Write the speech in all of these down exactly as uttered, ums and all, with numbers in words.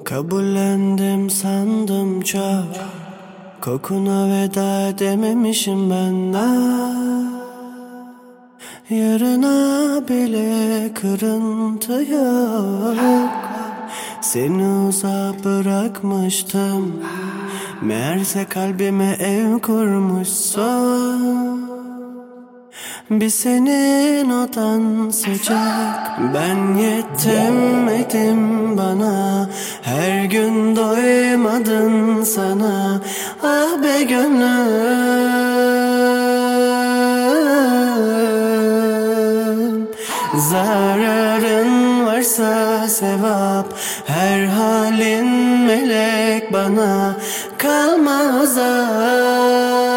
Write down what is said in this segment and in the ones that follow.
Kabullendim sandım çok, kokuna veda edememişim ben daha. Yarına bile kırıntı yok. Seni uzak bırakmıştım, meğerse kalbime ev kurmuşsun. Bir senin odan sıcak, ben yetemedim bana. Her gün doymadın sana, ah be gönlüm. Zararın varsa sevap, her halin melek bana kalma uzak.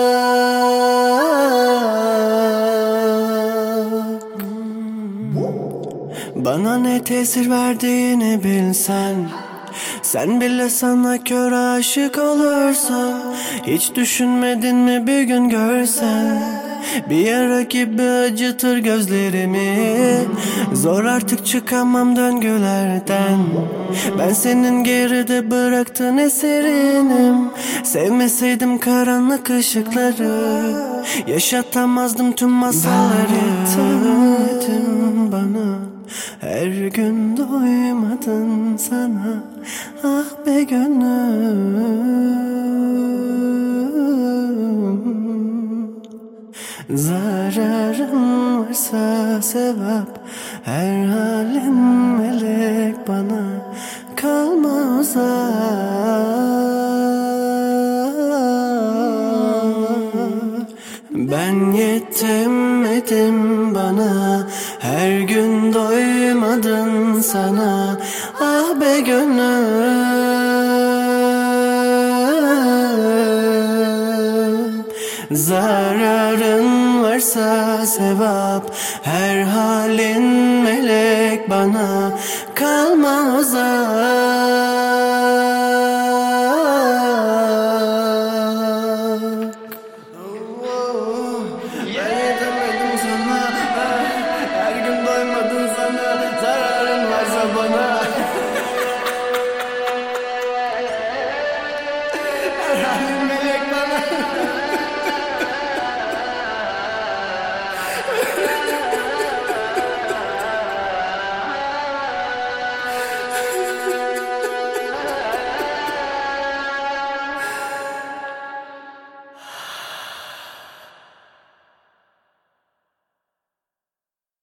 Bana ne tesir verdiğini bilsen, sen bile sana kör aşık olursa. Hiç düşünmedin mi bir gün görsen, bir yara gibi acıtır gözlerimi. Zor artık çıkamam döngülerden, ben senin geride bıraktığın eserinim. Sevmeseydim karanlık ışıkları, yaşatamazdım tüm masalları. Yetemedim bana, her gün doymadın sana, ah be gönlüm. Zararın varsa sevap, her halin melek bana kalma uzak. Ben yetemedim bana, her gün doymadın sana, ah be gönlüm. Zararın varsa sevap, her halin melek bana kalma uzak.